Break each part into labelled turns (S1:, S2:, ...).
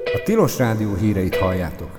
S1: A Tilos Rádió híreit halljátok.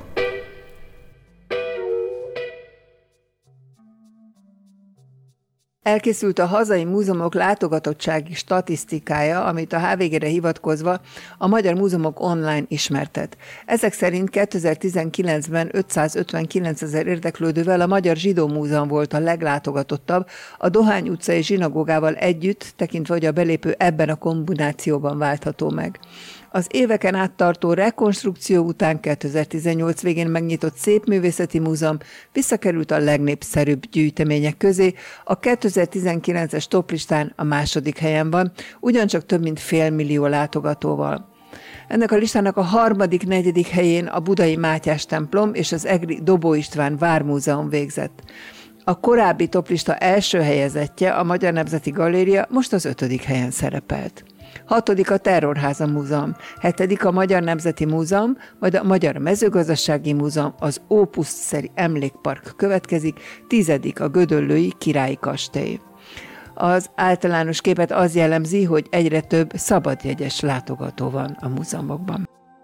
S2: Elkészült a hazai múzeumok látogatottsági statisztikája, amit a HVG-re hivatkozva a Magyar Múzeumok online ismertet. Ezek szerint 2019-ben 559 000 érdeklődővel a Magyar Zsidó Múzeum volt a leglátogatottabb, a Dohány utcai zsinagógával együtt, tekintve, hogy a belépő ebben a kombinációban váltható meg. Az éveken át tartó rekonstrukció után 2018 végén megnyitott Szépművészeti Múzeum visszakerült a legnépszerűbb gyűjtemények közé, a 2019-es toplistán a második helyen van, ugyancsak több mint 500 000 látogatóval. Ennek a listának a harmadik, negyedik helyén a budai Mátyás templom és az egri Dobó István Vármúzeum végzett. A korábbi toplista első helyezettje, a Magyar Nemzeti Galéria most az 5. helyen szerepelt. 6. a Terrorháza Múzeum, 7. a Magyar Nemzeti Múzeum, majd a Magyar Mezőgazdasági Múzeum, az Ópusztszeri Emlékpark következik, 10. a Gödöllői Királyi Kastély. Az általános képet az jellemzi, hogy egyre több szabadjegyes látogató van a múzeumokban.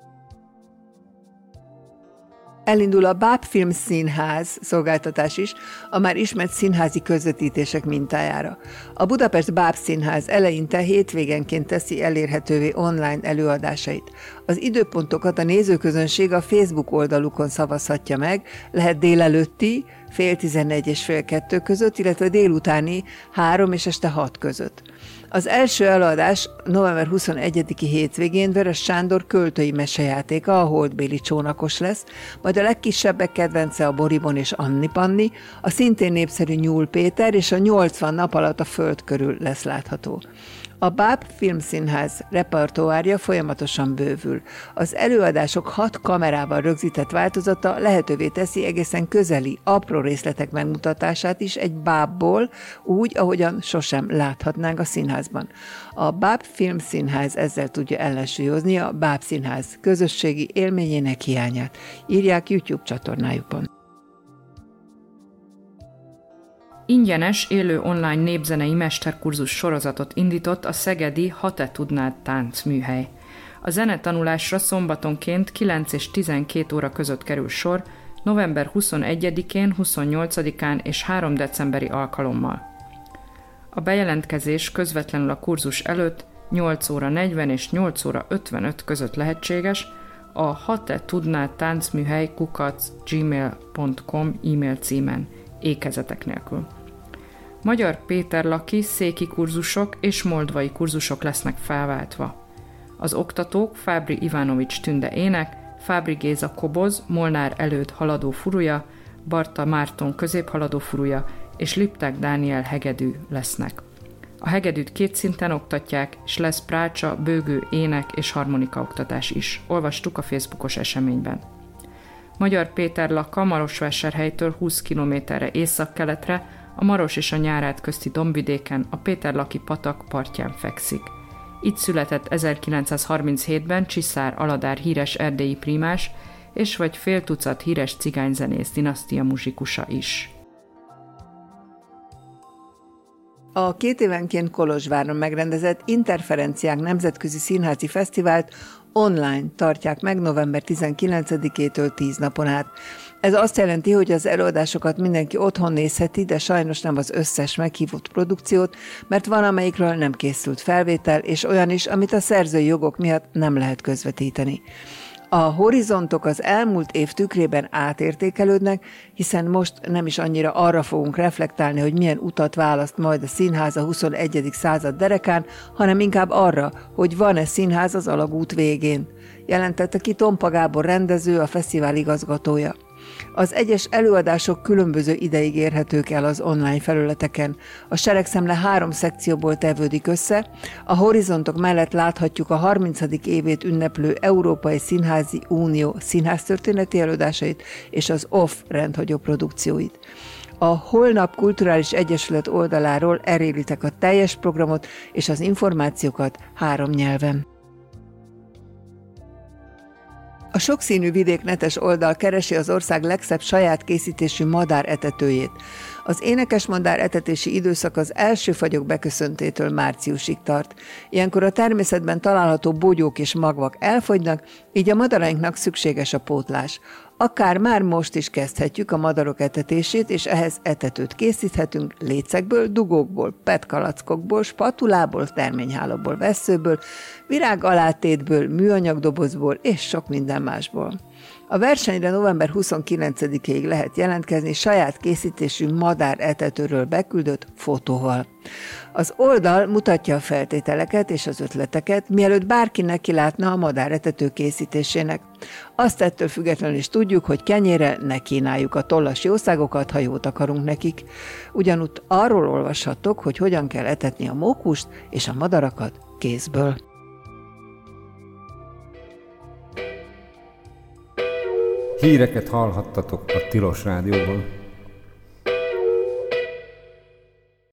S2: Elindul a Báb Filmszínház szolgáltatás is, a már ismert színházi közvetítések mintájára. A Budapest Báb Színház eleinte hétvégenként teszi elérhetővé online előadásait. Az időpontokat a nézőközönség a Facebook oldalukon szavazhatja meg, lehet délelőtti, 10:30 és fél 2 között, illetve délutáni 3 és este 6 között. Az első előadás november 21-i hétvégén Veres Sándor költői mesejátéka, a Holdbéli csónakos lesz, majd a legkisebbek kedvence a Boribon és Anni Panni, a szintén népszerű Nyúl Péter és a 80 nap alatt a föld körül lesz látható. A Báb Filmszínház repertoárja folyamatosan bővül. Az előadások 6 kamerával rögzített változata lehetővé teszi egészen közeli, apró részletek megmutatását is egy bábból, úgy, ahogyan sosem láthatnánk a színházban. A Báb Filmszínház ezzel tudja ellensúlyozni a Báb Színház közösségi élményének hiányát, írják YouTube csatornájukon.
S3: Ingyenes, élő online népzenei mesterkurzus sorozatot indított a szegedi Ha te tudnád táncműhely. A zenetanulásra szombatonként 9 és 12 óra között kerül sor, november 21-én, 28-án és 3 decemberi alkalommal. A bejelentkezés közvetlenül a kurzus előtt 8 óra 40 és 8 óra 55 között lehetséges, a Ha te tudnád táncműhely @gmail.com e-mail címen, ékezetek nélkül. Magyar Péter Laki széki kurzusok és moldvai kurzusok lesznek felváltva. Az oktatók Fábri Ivanovics Tünde ének, Fábri Géza koboz, Molnár Előd haladó furuja, Barta Márton középhaladó furuja és Lipták Dániel hegedű lesznek. A hegedűt 2 szinten oktatják, és lesz prácsa, bőgő, ének és harmonika oktatás is. Olvastuk a Facebookos eseményben. Magyar Péter Laka Marosvásárhelytől 20 kilométerre északkeletre, a Maros és a Nyárád közti dombvidéken, a Péterlaki patak partján fekszik. Itt született 1937-ben Csiszár Aladár híres erdélyi prímás, és vagy fél tucat híres cigányzenész dinasztia muzsikusa is.
S2: A 2 évenként Kolozsváron megrendezett Interferenciák Nemzetközi Színházi Fesztivált online tartják meg november 19-től 10 napon át. Ez azt jelenti, hogy az előadásokat mindenki otthon nézheti, de sajnos nem az összes meghívott produkciót, mert van, amelyikről nem készült felvétel, és olyan is, amit a szerzői jogok miatt nem lehet közvetíteni. A horizontok az elmúlt év tükrében átértékelődnek, hiszen most nem is annyira arra fogunk reflektálni, hogy milyen utat választ majd a színház a 21. század derekán, hanem inkább arra, hogy van-e színház az alagút végén, jelentette ki Tompa Gábor rendező, a fesztivál igazgatója. Az egyes előadások különböző ideig érhetők el az online felületeken. A Seregszemle 3 szekcióból tevődik össze, a horizontok mellett láthatjuk a 30. évét ünneplő Európai Színházi Unió színháztörténeti előadásait és az OFF rendhagyó produkcióit. A Holnap Kulturális Egyesület oldaláról eléritek a teljes programot és az információkat 3 nyelven. A Sokszínű Vidék netes oldal keresi az ország legszebb saját készítésű madár etetőjét. Az énekesmadár etetési időszak az első fagyok beköszöntétől márciusig tart. Ilyenkor a természetben található bogyók és magvak elfogynak, így a madarainknak szükséges a pótlás. Akár már most is kezdhetjük a madarok etetését, és ehhez etetőt készíthetünk lécekből, dugókból, petkalackokból, spatulából, terményhálóból, vesszőből, virágalátétből, műanyagdobozból és sok minden másból. A versenyre november 29-ig lehet jelentkezni saját készítésű madár etetőről beküldött fotóval. Az oldal mutatja a feltételeket és az ötleteket, mielőtt bárki nekilátna a madár etető készítésének. Azt ettől függetlenül is tudjuk, hogy kenyérrel ne kínáljuk a tollas jószágokat, ha jót akarunk nekik. Ugyanúgy arról olvashattok, hogy hogyan kell etetni a mókust és a madarakat kézből.
S1: Híreket hallhattatok a Tilos Rádióban.